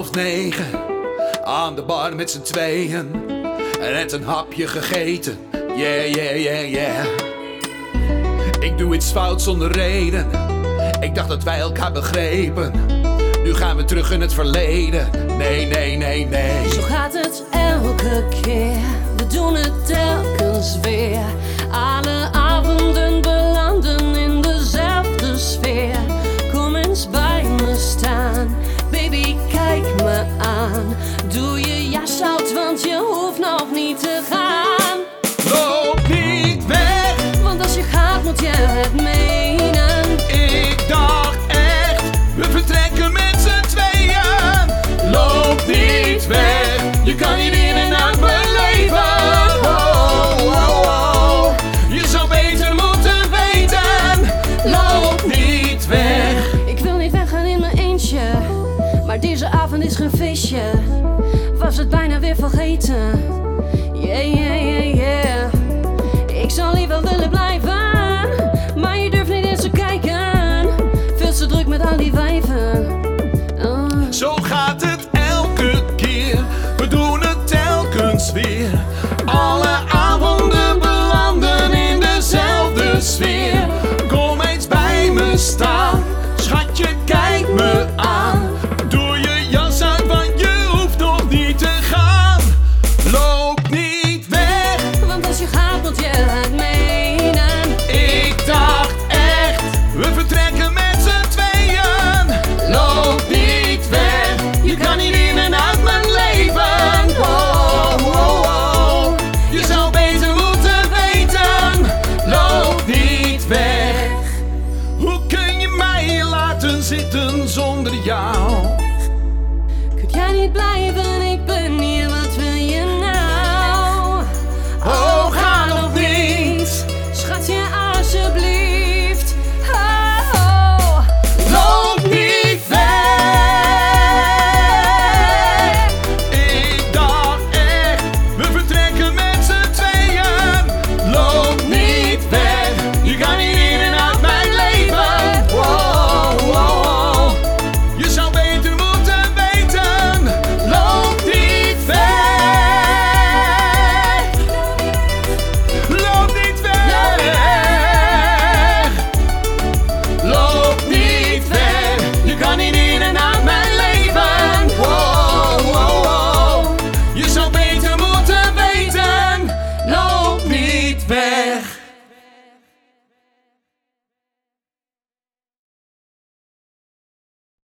9:30 aan de bar met z'n tweeën. Net een hapje gegeten, yeah, yeah, yeah, yeah. Ik doe iets fout zonder reden. Ik dacht dat wij elkaar begrepen. Nu gaan we terug in het verleden. Nee, nee, nee, nee. Zo gaat het elke keer. We doen het telkens weer. Alle avonden belanden in dezelfde sfeer. Kom eens bij me staan. Baby, kijk me aan. Doe je jas uit, want je hoeft nog niet te gaan. Loop niet weg, Want als je gaat moet je het menen. ik dacht echt, we vertrekken met z'n tweeën. Loop niet weg, je kan niet in en uit mijn leven. Oh, oh, oh. Je zou beter moeten weten. Loop niet weg. Ik wil niet weggaan in mijn eentje, maar deze avond is geen feestje. Was het bijna weer vergeten. Yeah, yeah, yeah, yeah. Ik zou liever willen blijven, maar je durft niet eens te kijken. Veel te druk met al die wijven. Zo gaat het elke keer, we doen het telkens weer. Alle avonden belanden in dezelfde sfeer. Kom eens bij me staan, schatje, kijk me aan. Doe je jas uit, want je hoeft nog niet te gaan. Loop niet weg, Want als je gaat moet je het menen. ik dacht echt, we vertrekken met z'n tweeën. Loop niet weg, je kan niet in en uit mijn leven. Oh, oh, oh. Je zou beter moeten weten. Loop niet weg. Hoe kun je mij hier laten zitten zonder jou? Kun jij niet blijven, ik ben hier, wat wil je nou? Oh, ga nog niet. Schatje, alsjeblieft. Oh, oh. Loop niet weg. Ik dacht echt, we vertrekken met z'n tweeën. Loop niet weg, je kan niet in en uit mijn leven. Wow, wow, wow. Je zou beter moeten weten. Loop niet weg. Loop niet weg. Loop niet weg, je kan niet in en uit mijn leven. Wow, wow, wow. Je zou beter moeten weten. Loop niet weg.